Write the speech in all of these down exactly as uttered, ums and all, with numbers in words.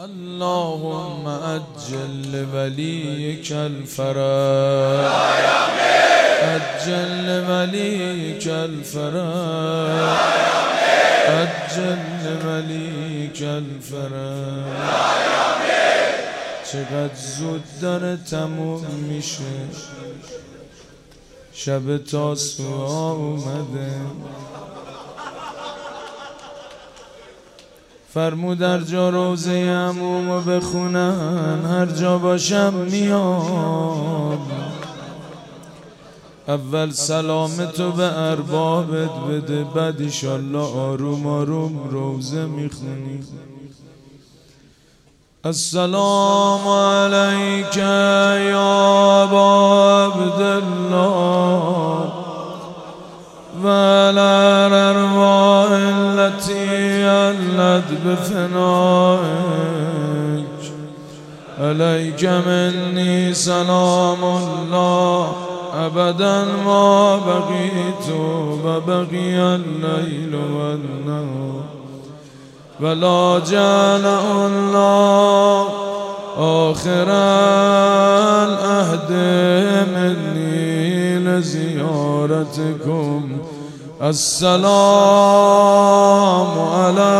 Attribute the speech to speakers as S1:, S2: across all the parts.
S1: اللهم عجل لوليك الفرج، عجل لوليك الفرج، عجل لوليك الفرج. چقدر زود داره تموم میشه، شب تاسوعا اومده. فرمود در جا روزه عمومو بخونن، هر جا باشم میام. اول سلامتو به اربابت بده، بعد ایشالله آروم آروم روزه میخونی. السلام علیک یا ابا عبدالله و علی الارواح التي علت بفنائک. علیک منی سلام الله ابدا ما بقیت و بقی اللیل و النهار ولا جعل الله آخر العهد منی لزیارتکم. السلام علی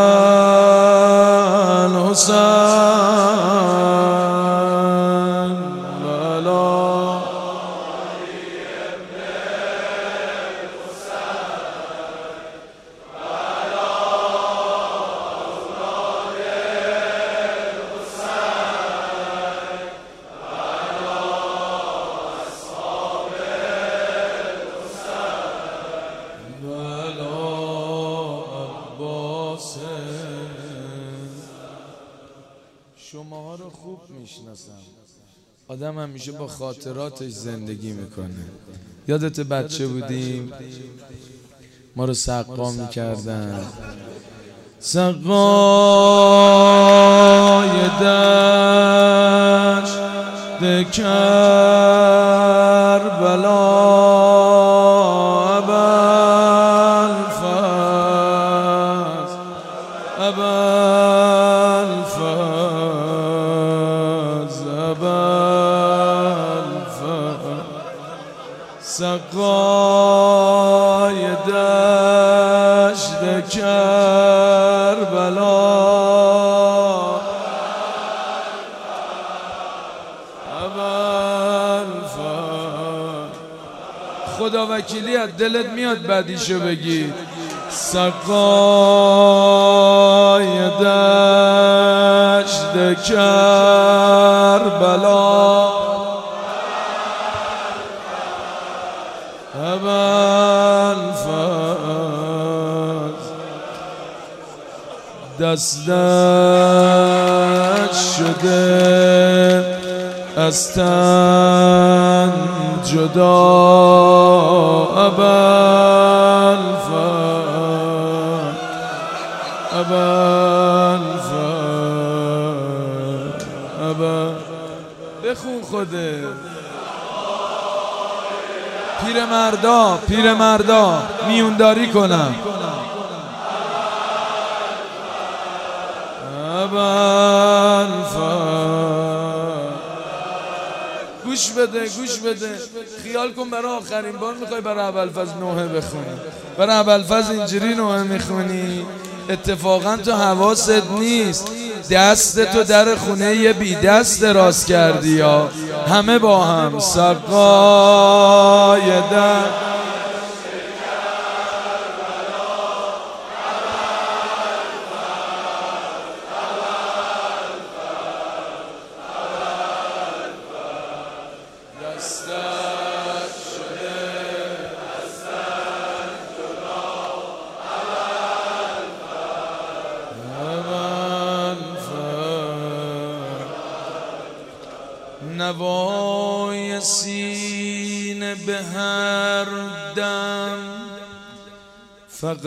S1: الحسین و علی شماها رو خوب میشناسم. آدم همیشه با خاطراتش زندگی میکنه. یادت بچه بودیم ما رو سقا میکردن، سقای دشت کربلا ابوالفضل ابوالفضل ابوالفضل. سقای دشت کربلا ابوالفضل. خدا وکیلی از دلت میاد بعدیشو بگی. سقای دشت کربلا ابوالفضل. دست دست شده از تن جدا ابوالفضل ابوالفضل ابوالفضل. بخون خوده پیر مردا پیر مردا میونداری کنم. ابوالفضل. گوش بده گوش بده، خیال کن برای آخرین بار میخوای برای ابوالفضل نوحه بخونی. برای ابوالفضل اینجوری نوحه میخونی، اتفاقا تو حواست نیست، دست تو در خونه یه بی دست راست کردی یا همه با هم. سقای در نوای سینه به هر دم فقط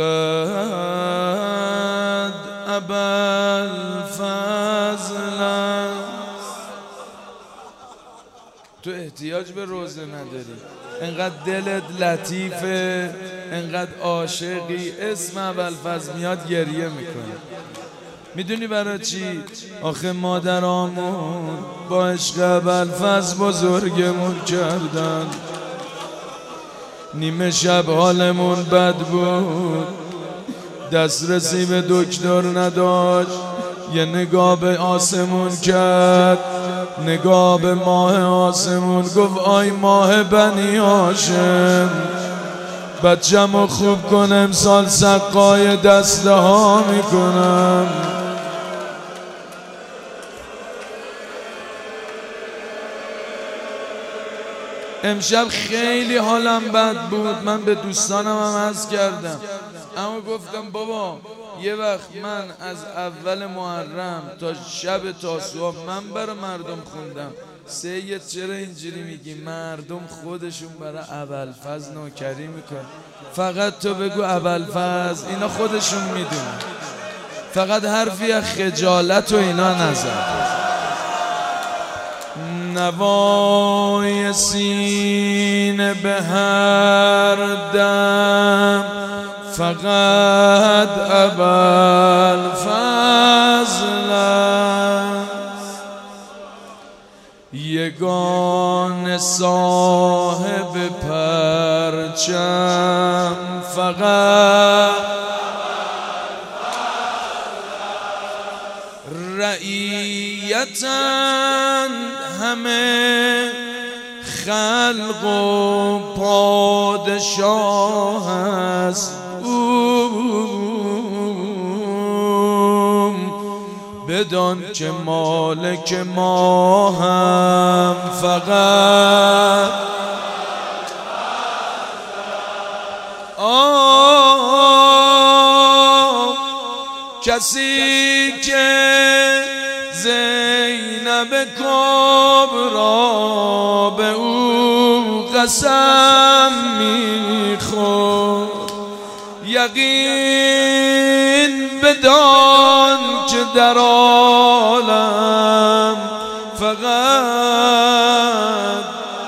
S1: ابوالفضل است. تو احتیاج به روزه نداری، انقدر دلت لطیفه، انقدر عاشقی، اسم ابوالفضل میاد گریه میکنه. میدونی برای چی؟ آخه مادرامون با عشق ابوالفضل بزرگمون کردن، نیمه شب حالمون بد بود، دسترسی به دکتر نداشت، یه نگاه به آسمون کرد، نگاه به ماه آسمون، گفت آی ماه بنی هاشم بچه‌مو خوب کنم سال سقای دسته ها میکنم. امشب خیلی حالم بد بود، من به دوستانم هم عرض کردم، اما گفتم بابا یه وقت من از اول محرم تا شب تاسوعا من برای مردم خوندم، سید چرا اینجوری میگی؟ مردم خودشون برای ابوالفضل نوکری میکنن، فقط تو بگو ابوالفضل، اینا خودشون میدونن، فقط حرفی از خجالت و اینا نزن. نوای سینه به هر دم فقط ابوالفضل است، یگان صاحب پرچم فقط رعیتن همه خلق و پادشاه است، بدان که مالک ما هم فقط آه کسی که زینب کبری به او قسم میخورد، یقین بدان که در عالم فقط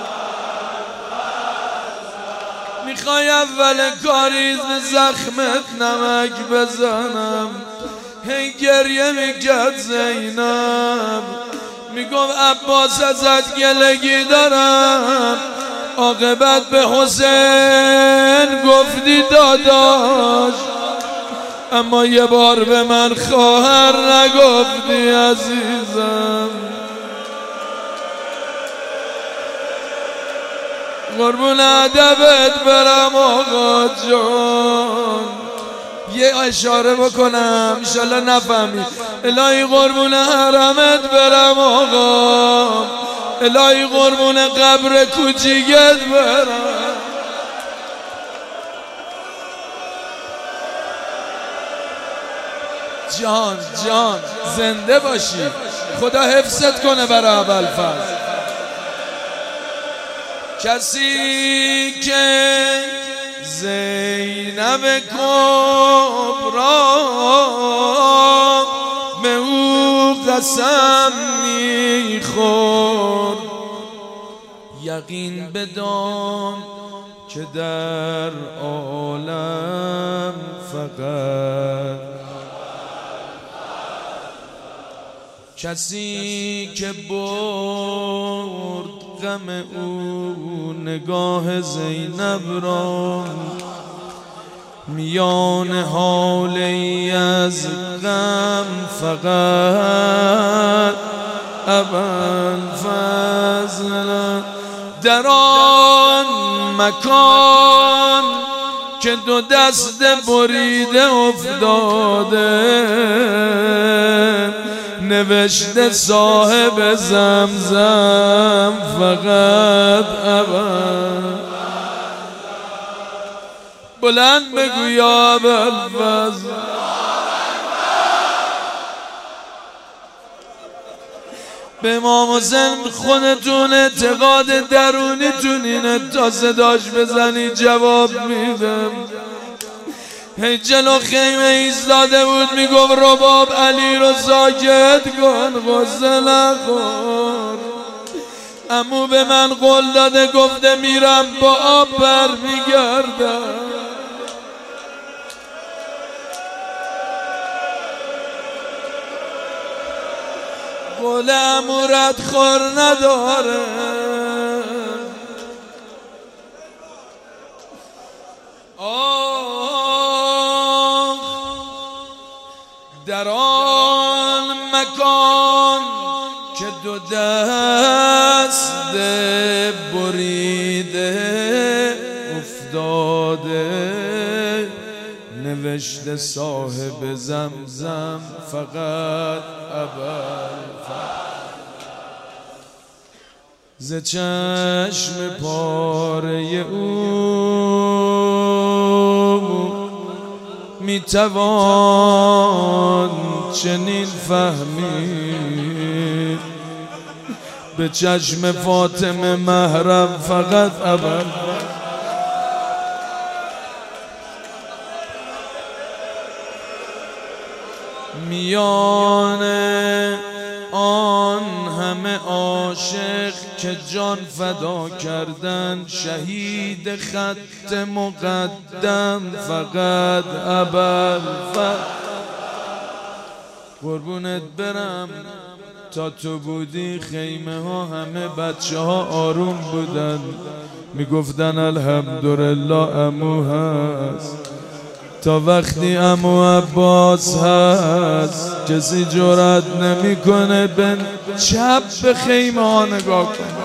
S1: میخوای اول کاری زخمت نمک بزنم. هی گریه میکرد زینب، میگم عباس ازت گلگی دارم، عاقبت به حسین گفتی داداش، اما یه بار به من خواهر نگفتی عزیزم. قربون ادبت برم آقا جان، یه اشاره بکنم انشالله نفهمی. الهی قربون حرمت برم آقا، الهی قربون قبر کوچیکت برم. جان جان زنده باشی، خدا حفظت کنه برای ابوالفضل. کسی که زینب کبری به او قسم میخورد، یقین بدان که در عالم فقط کسی که برد غم او نگاه زینب را، میان حالی از غم فقط ابوالفضل. در آن مکان که دو دست بریده افتاده، نوشته صاحب زمزم فقط ابوالفضل. بلند بگو یا ابوالفضل. به امام حسین خودتون اعتقاد درونیتون اینه، تا صداش بزنی جواب میدم. هی جلو خیمه ایستاده بود میگفت رباب علی رو ساکت کن، غصه نخور. عمو به من قول داده گفته میرم با آب بر میگردم. قول امورت خور نداره، آه در آن مکان که دو دست بریده افتاده، نوشته صاحب زمزم فقط ابوالفضل. ز چشم پاره او میتوان چنین فهمید، به چشم فاطمه محرم فقط ابوالفضل. میان آن همه عاشق که جان فدا کردن، شهید خط مقدم فقط ابوالفضل. قربونت برم تا تو بودی خیمه ها همه بچه ها آروم بودن، میگفتن الحمدلله عمو هست. تا وقتی عمو عباس هست کسی جرأت نمیکنه به چپ به خیمه ها نگاه کنه.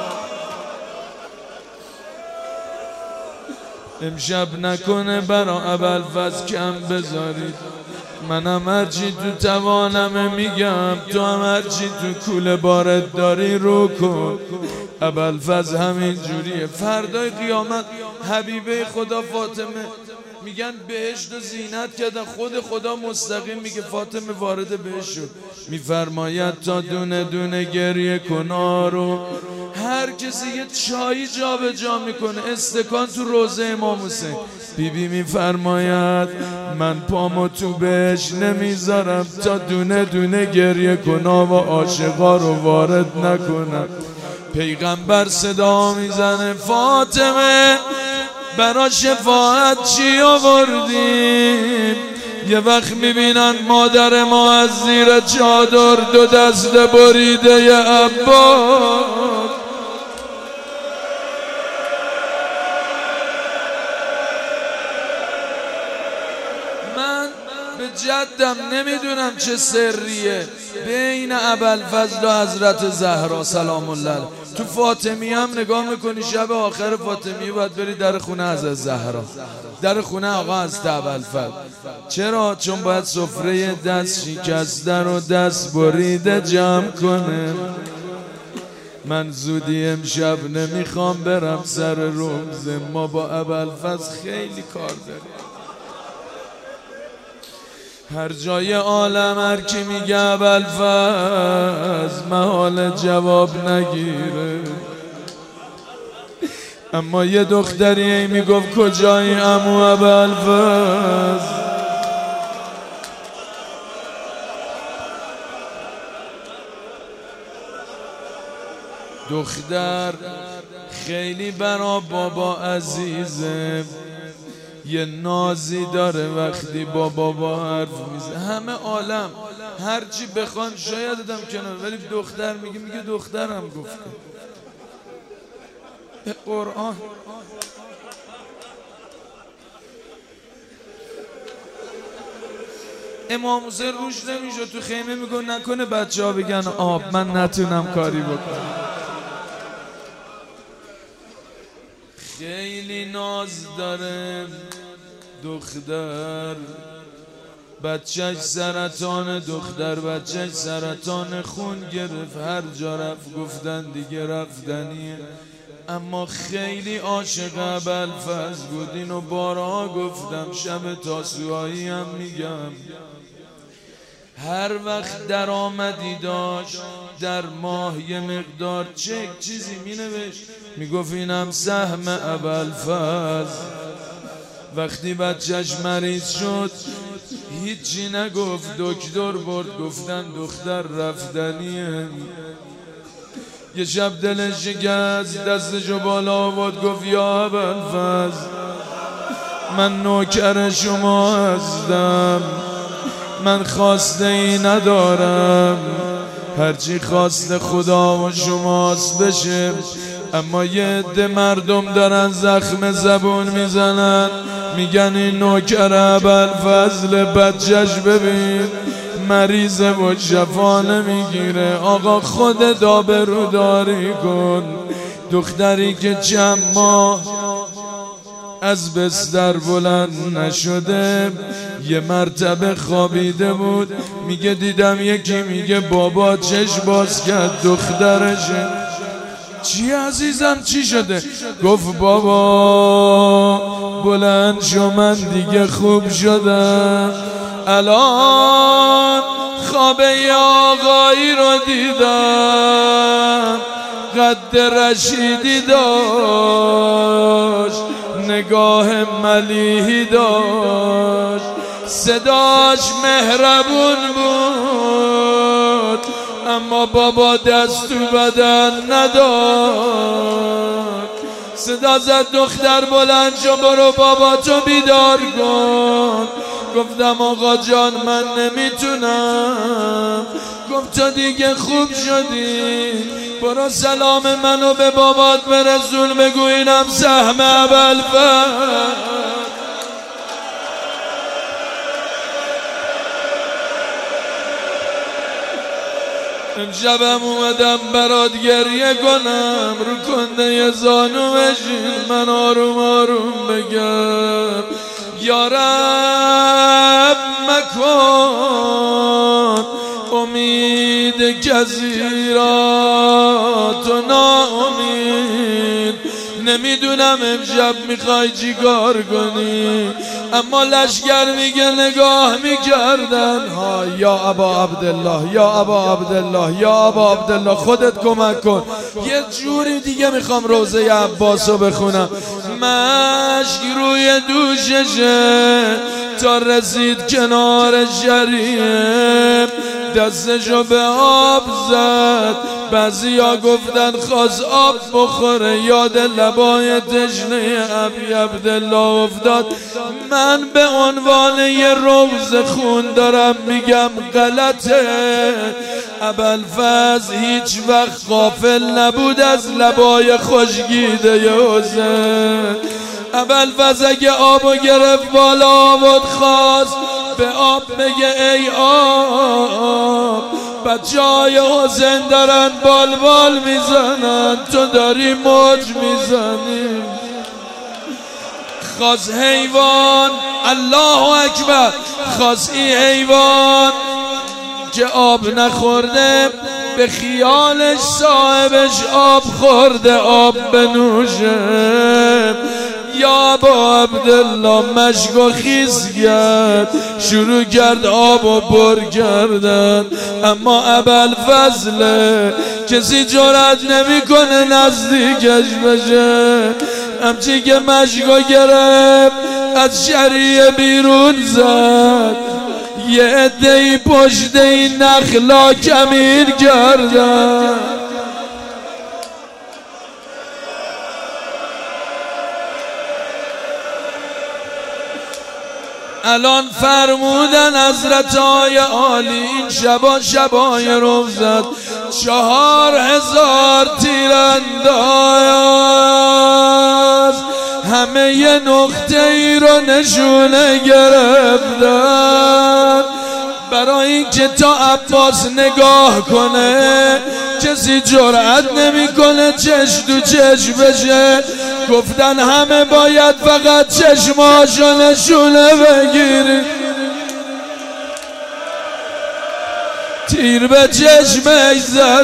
S1: امشب نکنه برا ابوالفضل کم بذارید، منم هرچی تو توانمه میگم، تو هم هرچی تو کوله بارت داری رو کن. ابوالفضل همین جوریه. فردای قیامت حبیبه خدا فاطمه میگن بهشت و زینت کردن، خود خدا مستقیم میگه فاطمه وارد بهشت شد، میفرماید تا دونه دونه گریه کنا رو هر کسی یه چایی جا به جا میکنه، استکان تو روزه امام حسین. بیبی میفرماید من پامو تو بهشت نمیذارم تا دونه دونه گریه کنا و عاشقا رو وارد نکنم. پیغمبر صدا میزنه فاطمه برا شفاعت چی آوردیم؟ یه وقت میبینن مادر ما از زیر چادر دو دست بریده ی عباس. من به جدم نمیدونم چه سریه بین ابوالفضل و حضرت زهرا سلام الله علیها. تو فاطمی هم نگاه میکنی شب آخر فاطمی باید بری در خونه از زهرا، در خونه آقا از ابوالفضل. چرا؟ چون باید سفره دست شکسته رو دست بریده جمع کنه. من زودی امشب نمیخوام برم سر روز، ما با ابوالفضل خیلی کار داریم. هر جای عالم هر کی میگه ابوالفضل محال جواب نگیره، اما یه دختری میگفت کجایی عمو ابوالفضل؟ دختر خیلی برا بابا عزیزه، یه نازی داره وقتی با بابا حرف میزه. همه عالم هرچی بخوان شاید دادم کنار، ولی دختر میگه میگه دخترم گفته. به قرآن امام حسین روش نمیشه تو خیمه میگه نکنه بچه ها بگن آب من نتونم کاری بکنم. خیلی ناز داره دختر، بچهش سرطان، دختر بچهش سرطان خون گرفت، هر جا رفت گفتن دیگه رفتنیه. اما خیلی عاشق ابوالفضل بود، اینو بارها گفتم، شب تاسوعایی هم میگم. هر وقت در آمدی داشت در ماه یه مقدار چک چیزی می نوشت، می گفت اینم سهم ابوالفضل. وقتی بچهش مریض شد هیچی نگفت، دکتر برد گفتن دختر رفتنیه. یه شب دلش شکست، دستشو بالا آورد گفت یا ابوالفضل من نوکر شما هستم، من خواسته ای ندارم، هرچی خواست خدا و شماست بشه. اما یه عده مردم دارن زخم زبون میزنن، میگن این نوکر ابوالفضل بچه‌ش ببین مریضه و شفا نمیگیره. آقا خودت آبروداری کن. دختری که چند ماه از بستر بلند نشده، یه مرتبه خوابیده بود، میگه دیدم یکی میگه بابا چشم باز کرد دخترشه. چی عزیزم چی شده؟ گفت بابا بلند شو من دیگه خوب شدم، الان خواب یه آقایی رو دیدم، قد رشیدی داشت، نگاه ملیحی داشت، صداش مهربون بود، اما بابا دست تو بدن نداشت. صدا زد دختر بلند شو برو بابا تو بیدار کن. گفتم آقا جان من نمیتونم. گفت تو دیگه خوب شدی، برو سلام منو به بابات برسون، بگو اینم سهم ابوالفضل. امشبم اومدم برات گریه کنم، رو کنده زانو بشین من آروم آروم بگم یا رب مکن امید کسی را تو ناامید. نمیدونم امشب میخوای چی کار کنی، اما لشگر میگه نگاه میکردن ها یا ابا عبدالله یا ابا عبدالله یا ابا عبدالله خودت کمک کن. یه جوری دیگه میخوام روزه عباسو بخونم. مشک روی دوششه تا رسید کنار شریف، دستشو به آب زد، بعضیا گفتن خواست آب بخوره، یاد لبای تشنه ابی عبدالله افتاد. من به عنوان یه روز خون دارم میگم غلطه. ابوالفضل هیچ وقت غافل نبود از لبای خوشگیده حسین. ابوالفضل اگه آبو گرفت بالا آورد خواست به آب بگه ای آب، بچه های حسین دارن بال بال میزنن، تو داری موج میزنی. خواست حیوان الله اکبر، خواست این حیوان که آب نخورده به خیالش صاحبش آب خورده آب بنوشه. یا ابا عبدالله مشک و خیز کرد، شروع کرد آب و بر کردن، اما ابوالفضل کسی جرأت نمیکنه نزدیکش بشه. همچی که مشک و گرفت از شریعه بیرون زد، یه عده‌ای پشت این نخلا کمین کردن. الان فرمودن حضرت های عالی این شبا شبای روزت چهار هزار تیرانداز همه یه نقطه ای رو نشونه گرفتن، برای اینکه تا عباس نگاه کنه کسی جرأت نمیکنه چش تو چش بشه. گفتن همه باید فقط چشماشو نشونه بگیری. تیر به چشمش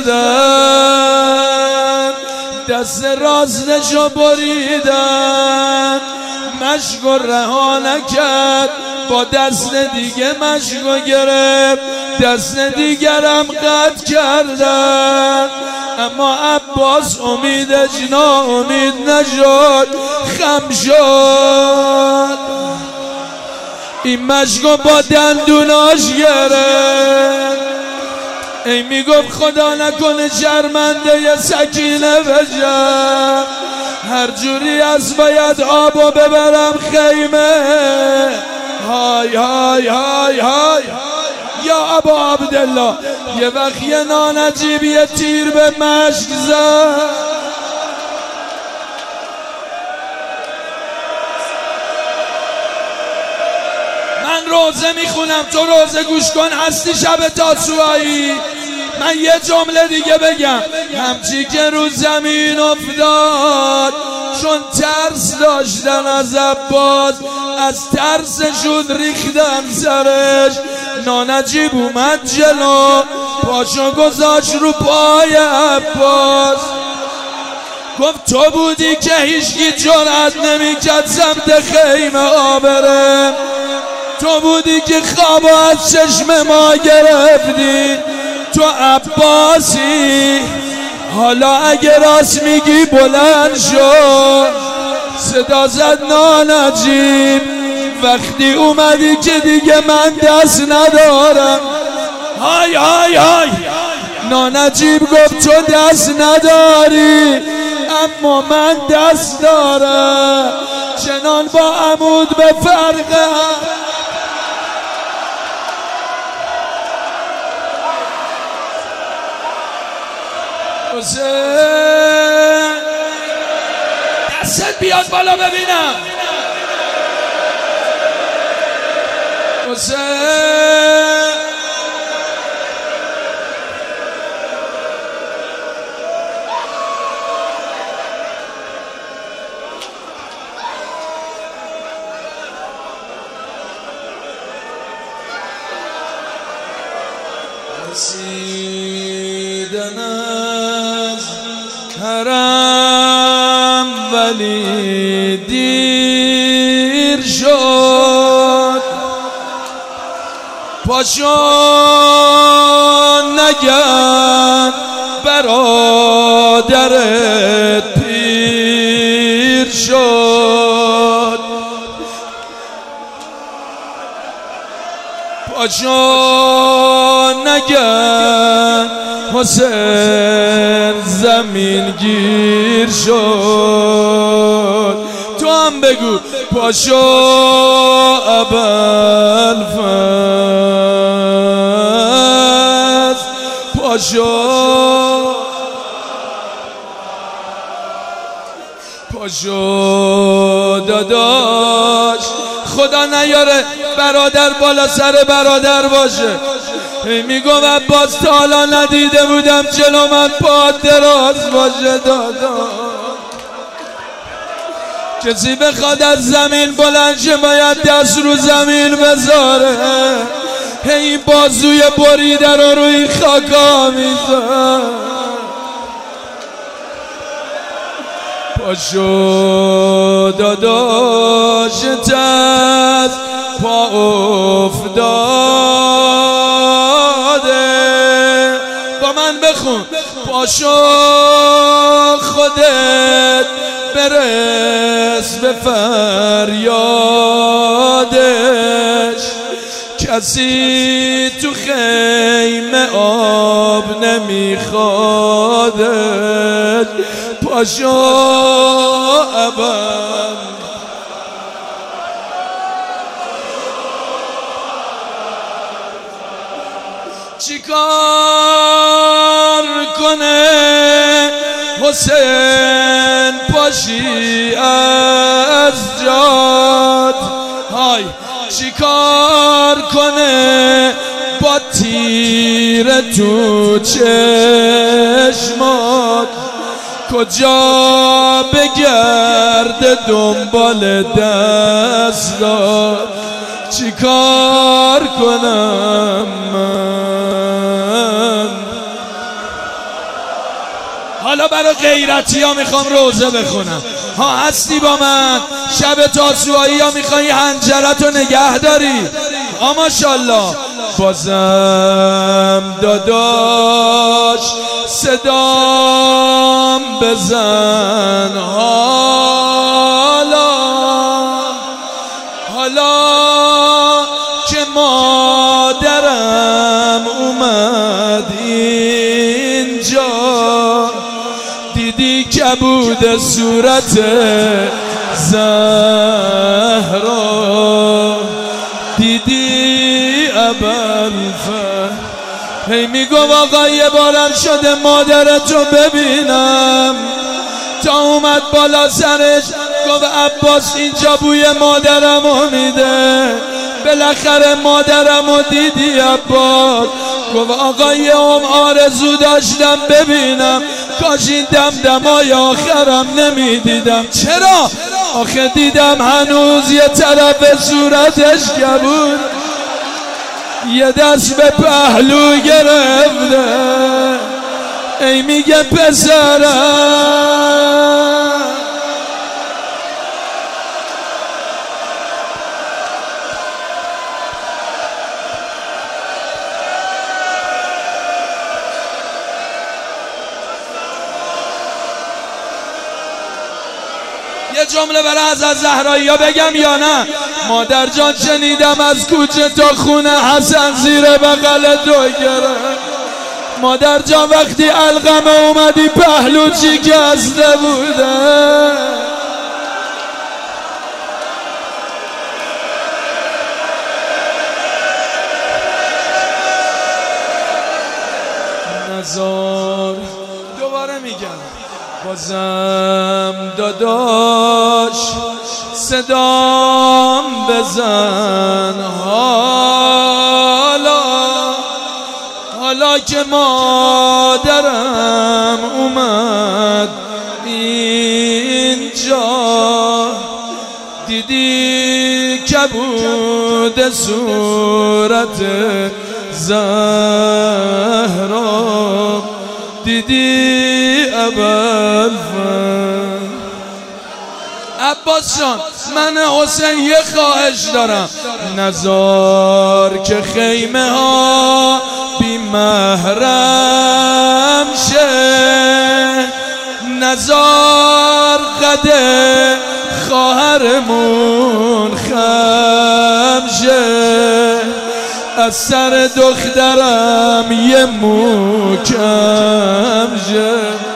S1: زدن، دست راستشو بریدن، مشک و رها نکرد، با دست دیگه مشکو گرفت، دست دیگرم قطع کردن. اما عباس امیدش ناامید نشد، خم شد، این مشکو با دندوناش گرفت. ای میگفت خدا نکنه شرمنده ی سکینه بشم، هر جوری از باید آبو ببرم خیمه. های های های های یا ابا عبدالله یه وقت یه نانجیب یه تیر به مشک زد. من روزه میخونم تو روزه گوش کن. هستی شب تاسوعایی؟ من یه جمله دیگه بگم. همچی که رو زمین افتاد چون ترس داشتن از عباس، از ترسشون ریختن سرش. نانجیب اومد جلو پاشو گذاشت رو پای عباس، گفت تو بودی که هیچکی جرأت نمیکرد سمت خیمه آبره، تو بودی که خواب از چشم ما گرفتی، تو عباسی. حالا اگه راست میگی بلند شو. صدا زد نانجیب وقتی اومدی که دیگه من دست ندارم. های های های نانجیب گفت تو دست نداری اما من دست دارم. چنان با عمود به فرقه حسین. دستت بیاد بالا ببینم. حسین رسیدن از حرم ولی دیر شد، پاشو نگن برادرت پیر شد، پاشو نگن حسین زمین گیر شد. تو هم بگو پاشو ابوالفضل، پاشو پاشو داداش. خدا نیاره برادر بالا سر برادر باشه. میگم عباس تا حالا ندیده بودم جلو من پاد دراز باشه. دادا کسی بخواد از زمین بلند شه باید دست رو زمین بذاره. این بازوی بریده رو روی خاکا میذاره. پاشو داداشت از پا افتاده. با من بخون. پاشو خودت برس به فریادش، کسی تو خیمه آب نمیخوادش. پاشو ابوالفضل. چیکار کنه حسین پاشی از جاد؟ های چیکار کنه با تیر تو چشمات؟ کجا بگرده دنبال دستات؟ چیکار کنم من؟ حالا برای غیرتی ها میخوام روزه بخونم. ها هستی با من؟ شب تاسوعایی ها میخوایی حنجرت رو نگه داری؟ ها ماشالله. بازم داداش صدام بزن. حالا حالا که مادرم اومد اینجا، دیدی کبود صورت زهرا، دیدی ابوالفضل هی میگو آقا یه بارم شده مادرتو ببینم، تا اومد بالا سرش گفت عباس اینجا بوی مادرمو میده، بالاخره مادرمو دیدی عباس؟ گفت آقا یه عمر آرزو داشتم ببینم، کاش این دمدمای آخرم نمیدیدم. چرا؟ آخه دیدم هنوز یه طرف صورتش کبود، یه دست به پهلو گرفته، ای میگه پسرم. یه جمله برای حضرت زهرایی ها بگم یا نه؟ مادر جان شنیدم از کوچه تا خونه حسن زیر بغل تو گرفت. مادر جان وقتی علقمه اومدی پهلو چی کسته بوده؟ نزار دوباره میگم بازم داداش صدام بزن، حالا حالا که مادرم اومد اینجا، دیدی کبود صورت زهرا، دیدی ابوالفضل. عباس جان من حسین یه خواهش دارم، نزار که خیمه ها بی محرم شه، نزار قده خواهرمون خم شه، از سر دخترم یه موکم شه،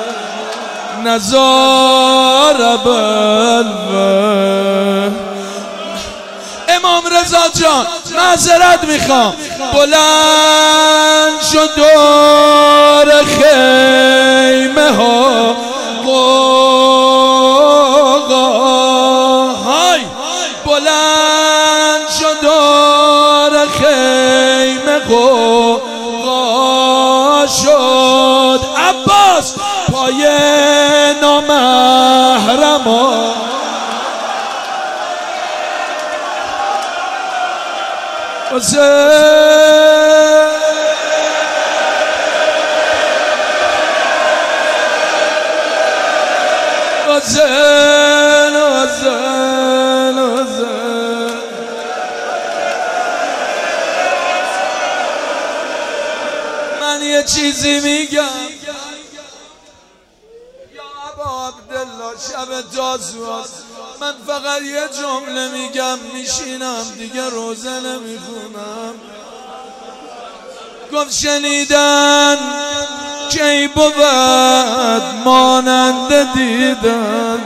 S1: نزار ابوالفضل. امام رضا جان معذرت میخوام، بلند شد دور خیمه ها های، بلند شد دور خیمه قوقا شد، عباس پای نامحرما حسین حسین حسین حسین. من یه چیزی میگم یا ابا عبدالله، شب تازوست، من فقط یه جمله میگم میشینم دیگه روزه نمیخونم. گفت شنیدن کی بود مانند دیدن،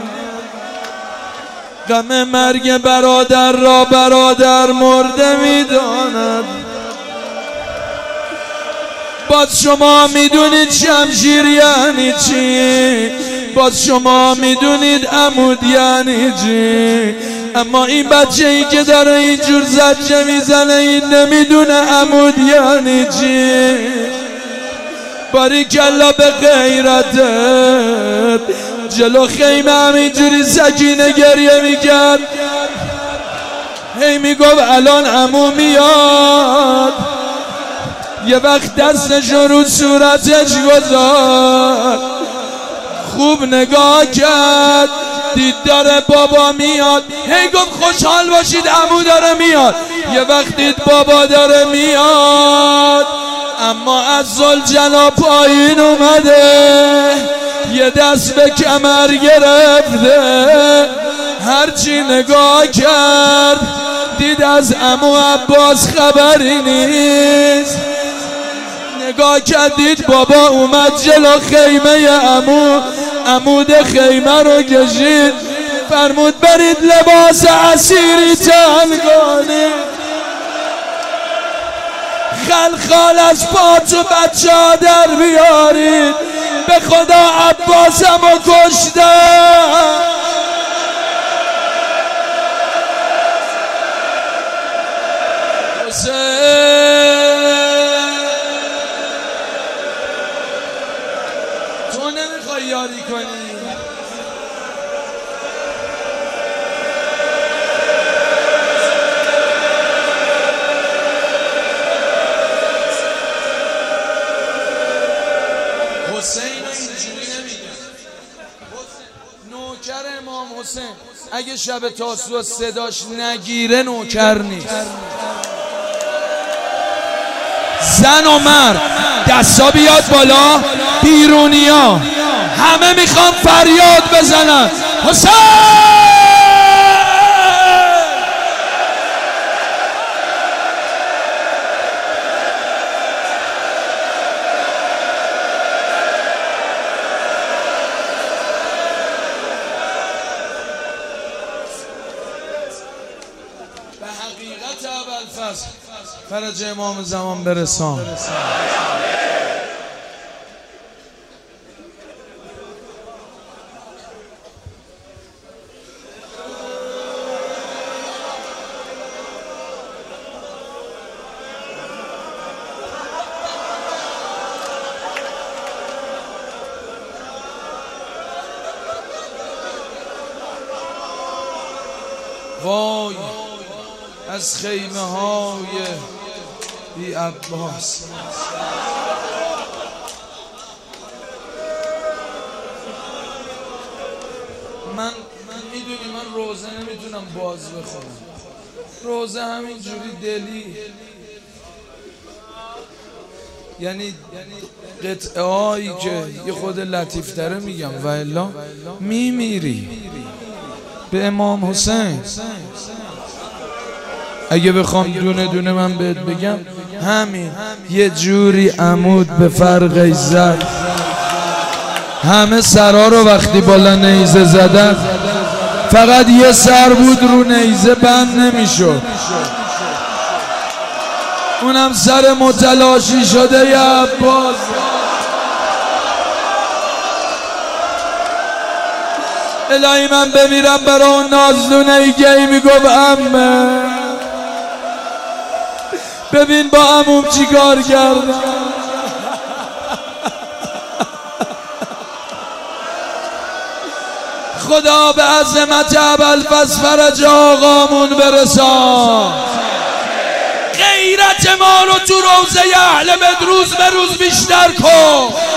S1: غم مرگ برادر را برادر مرده میداند. باز شما میدونید شمشیر یعنی چی، باز شما میدونید عمود یعنی چی، اما این بچه ای که داره اینجور زجه میزنه این نمیدونه عمود یعنی چی. باریکلا به غیرتت، جلو خیمه همینجوری سکینه گریه میکرد، هی میگفت الان عمو میاد. یه وقت دستشو رو صورتش گذاشت، خوب نگاه کرد، دید داره بابا میاد، هی گفت خوشحال باشید عمو داره میاد. یه وقت دید بابا داره میاد، اما از ذوالجلال پایین اومده، یه دست به کمر گرفته، هرچی نگاه کرد دید از عمو عباس خبری نیست. نگاه کردید بابا اومد جلو خیمه عمو، عمود خیمه رو کشید، فرمود برید لباس اسیری تن کنید. خلخال از پات و بچه ها در بیارید، به خدا عباسم و کشتن. تو نمیخوای یاری کنی؟ حسین اینجوری نمیگه. نوکر امام حسین اگه شب تاسوعا صداش نگیره نوکر نیست. زن و مرد دستا بیاد بالا، بیرونیا همه میخوان فریاد بزنن حسین. به حقیقت ابوالفضل فرج امام زمان برسان. وای از خیمه های بی عباس من میدونی من روزه نمیتونم باز بخونم. روزه همینجوری دلی، یعنی قطعه هایی که یه خود لطیف تره میگم و الا میمیری. به امام حسین اگه بخوام دونه دونه من بهت بگم، همین یه جوری عمود به فرق زد. همه سرا رو وقتی بالا نیزه زدن فقط یه سر بود رو نیزه بند نمیشد، اونم سر متلاشی شده ی عباس. الهی من بمیرم برای اون نازلونه ای که ای میگفت عمه. ببین با عموم چی کار کردم. خدا به عظمت ابوالفضل فرج آقامون برسان. غیرت ما رو تو روزه اهل بدروز به روز بیشتر کن.